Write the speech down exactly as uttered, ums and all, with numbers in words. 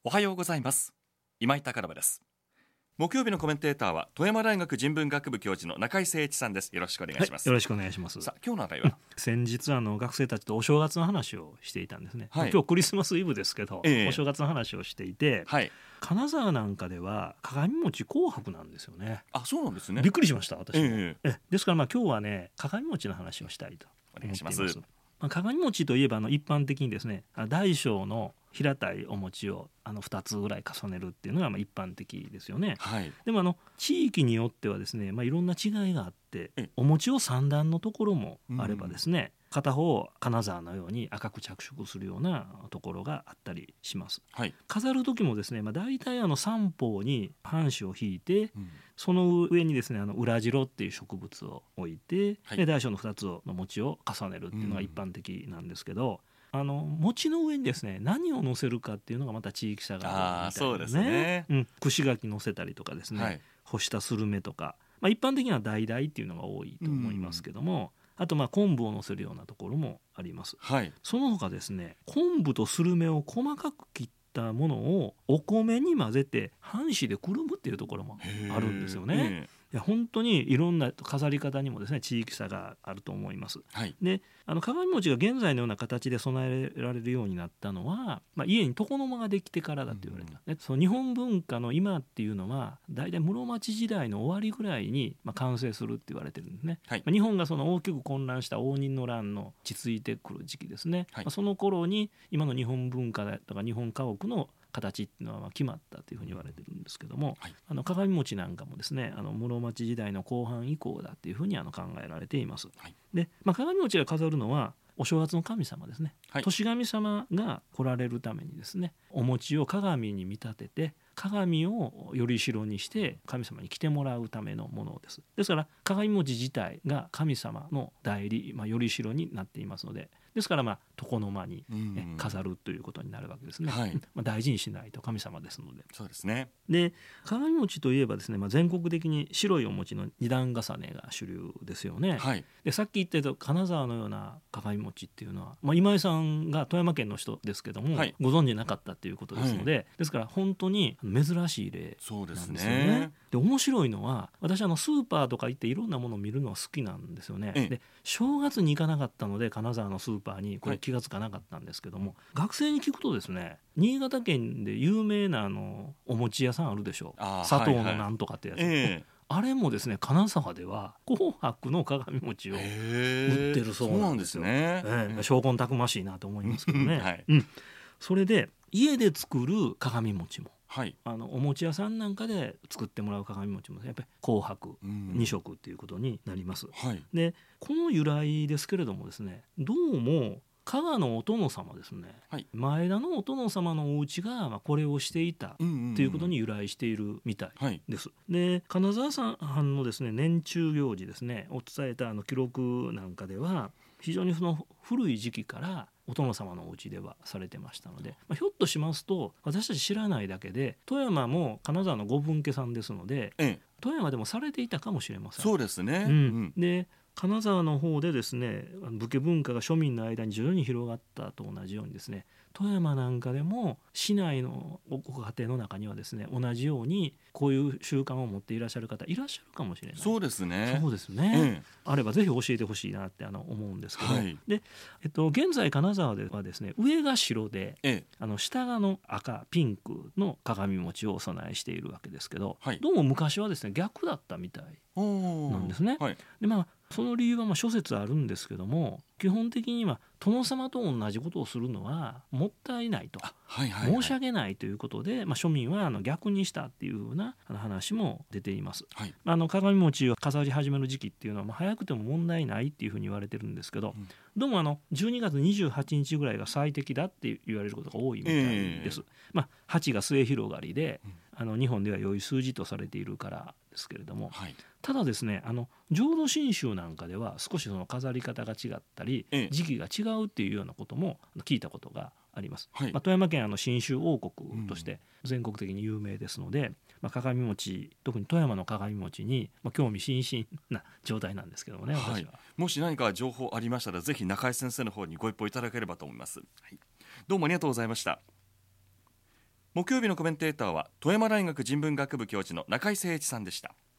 おはようございます。今井貴信です。木曜日のコメンテーターは富山大学人文学部教授の中井誠一さんです。よろしくお願いします。 はい、よろしくお願いします。 さあ今日の話題は、 先日あの学生たちとお正月の話をしていたんですね、 はい、 今日クリスマスイブですけど、 ええ、 お正月の話をしていて、はい、金沢なんかでは鏡餅紅白なんですよね。 あ、そうなんですね。 びっくりしました私も、 ええ、 えですからまあ今日はね鏡餅の話をしたいと思っています。 お願いします。 まあ、鏡餅といえばあの一般的にですね、大小の平たいお餅をあのふたつぐらい重ねるっていうのがまあ一般的ですよね、はい、でもあの地域によってはですね、まあ、いろんな違いがあって、お餅を三段のところもあればですね、うん、片方を金沢のように赤く着色するようなところがあったりします、はい、飾る時もですね、まあ、大体あの三方に半紙を引いて、うん、その上にですねあの裏白っていう植物を置いて、はい、で大小のふたつの餅を重ねるっていうのが一般的なんですけど、うん、あの餅の上にですね何を乗せるかっていうのがまた地域差があるみたいなね。あ、そうですね、うん、串柿乗せたりとかですね、はい、干したスルメとか、まあ、一般的には橙っていうのが多いと思いますけども、うん、あとまあ昆布を乗せるようなところもあります、はい、その他ですね昆布とスルメを細かく切ったものをお米に混ぜて半紙でくるむっていうところもあるんですよね。いや本当にいろんな飾り方にもですね地域差があると思います、はい、であの鏡餅が現在のような形で備えられるようになったのは、まあ、家に床の間ができてからだと言われてます、うん、その日本文化の今っていうのはだいたい室町時代の終わりぐらいに、まあ、完成するって言われてるんですね、はい、まあ、日本がその大きく混乱した応仁の乱の落ち着いてくる時期ですね、はい、まあ、その頃に今の日本文化とか日本家屋の形っていうのは決まったというふうに言われてるんですけども、はい、あの鏡餅なんかもですねあの室町時代の後半以降だっていうふうにあの考えられています、はい、で、まあ、鏡餅が飾るのはお正月の神様ですね、はい、年神様が来られるためにですねお餅を鏡に見立てて鏡をより代にして神様に来てもらうためのものです。ですから鏡餅自体が神様の代理、まあ、より代になっていますので、ですからまあ床の間に、ね、飾るということになるわけですね、はい、まあ、大事にしないと神様ですので。 そうですね。 で鏡餅といえばですね、まあ、全国的に白いお餅の二段重ねが主流ですよね、はい、でさっき言ったように金沢のような鏡餅っていうのは、まあ、今井さんが富山県の人ですけども、はい、ご存じなかったということですので、はい、ですから本当に珍しい例なんですよね。そうですね。で面白いのは私あのスーパーとか行っていろんなものを見るのは好きなんですよね、ええ、で正月に行かなかったので金沢のスーパーにこれ気がつかなかったんですけども、はい、学生に聞くとですね新潟県で有名なあのお餅屋さんあるでしょう、砂糖のなんとかってやつ、はいはい、ええ、あれもですね金沢では紅白の鏡餅を売ってるそうなんですよ。そうなんですね、ええ、証拠たくましいなと思いますけどね、はい、うん、それで家で作る鏡餅も、はい、あのお餅屋さんなんかで作ってもらう鏡餅もやっぱり紅白に色っていうことになります、はい、でこの由来ですけれどもですねどうも加賀のお殿様ですね、はい、前田のお殿様のお家がまあこれをしていたということに由来しているみたいです、はい、で金沢さんのですね年中行事ですねを伝えたあの記録なんかでは非常にその古い時期からお殿様のお家ではされてましたので、まあ、ひょっとしますと私たち知らないだけで富山も金沢のご分家さんですので、ええ、富山でもされていたかもしれません。 そうですね、 うんうん、で金沢の方でですね武家文化が庶民の間に徐々に広がったと同じようにですね富山なんかでも市内のご家庭の中にはですね同じようにこういう習慣を持っていらっしゃる方いらっしゃるかもしれない。 そうですね。 そうですね、ええ、あればぜひ教えてほしいなってあの思うんですけど、はい、で、えっと、現在金沢ではですね上が白で、ええ、あの下がの赤ピンクの鏡餅をお供えしているわけですけど、はい、どうも昔はですね逆だったみたいなんですね、はい、でまあその理由はまあ諸説あるんですけども基本的には殿様と同じことをするのはもったいないと、はいはいはい、申し訳ないということで、まあ、庶民はあの逆にしたっていうふうな話も出ています、はい、あの鏡餅を飾り始める時期っていうのはまあ早くても問題ないっていうふうに言われてるんですけど、うん、どうもあのじゅうにがつにじゅうはちにちぐらいが最適だって言われることが多いみたいです、えーまあ、はちが末広がりで、うん、あの日本では良い数字とされているからですけれども、はい、ただですねあの浄土真宗なんかでは少しその飾り方が違ったり、ええ、時期が違うっていうようなことも聞いたことがあります、はい、まあ、富山県はあの真宗王国として全国的に有名ですので、うんまあ、鏡餅特に富山の鏡餅に、まあ、興味津々な状態なんですけどもね、私は、はい、 もし何か情報ありましたらぜひ中井先生の方にご一報いただければと思います、はい、どうもありがとうございました。 木曜日のコメンテーターは富山大学人文学部教授の中井誠一さんでした。